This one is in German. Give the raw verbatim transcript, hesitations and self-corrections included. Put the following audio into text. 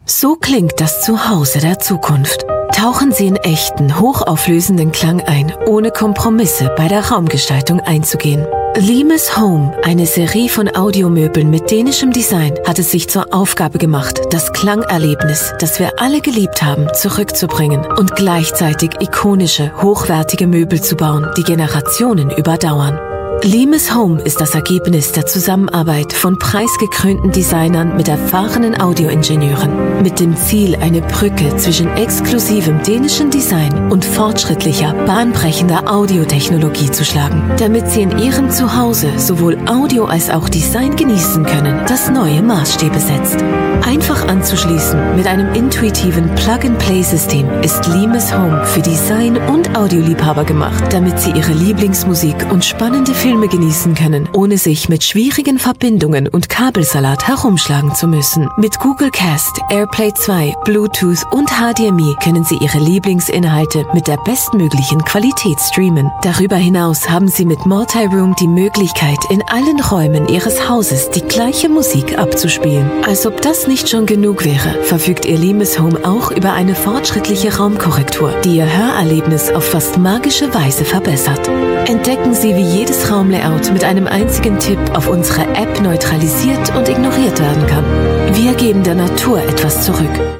So klingt das Zuhause der Zukunft. Tauchen Sie in echten, hochauflösenden Klang ein, ohne Kompromisse bei der Raumgestaltung einzugehen. Limes Home, eine Serie von Audiomöbeln mit dänischem Design, hat es sich zur Aufgabe gemacht, das Klangerlebnis, das wir alle geliebt haben, zurückzubringen und gleichzeitig ikonische, hochwertige Möbel zu bauen, die Generationen überdauern. Limes Home ist das Ergebnis der Zusammenarbeit von preisgekrönten Designern mit erfahrenen Audioingenieuren, mit dem Ziel, eine Brücke zwischen exklusivem dänischen Design und fortschrittlicher, bahnbrechender Audiotechnologie zu schlagen, damit Sie in Ihrem Zuhause sowohl Audio als auch Design genießen können, das neue Maßstäbe setzt. Einfach anzuschließen mit einem intuitiven Plug-and-Play-System ist Limes Home für Design- und Audioliebhaber gemacht, damit Sie Ihre Lieblingsmusik und spannende Filme genießen können, ohne sich mit schwierigen Verbindungen und Kabelsalat herumschlagen zu müssen. Mit Google Cast, AirPlay zwei, Bluetooth und H D M I können Sie Ihre Lieblingsinhalte mit der bestmöglichen Qualität streamen. Darüber hinaus haben Sie mit Multiroom die Möglichkeit, in allen Räumen Ihres Hauses die gleiche Musik abzuspielen. Als ob das nicht schon genug wäre, verfügt Ihr Limes Home auch über eine fortschrittliche Raumkorrektur, die Ihr Hörerlebnis auf fast magische Weise verbessert. Entdecken Sie, wie jedes Raumlayout mit einem einzigen Tipp auf unserer App neutralisiert und ignoriert werden kann. Wir geben der Natur etwas zurück.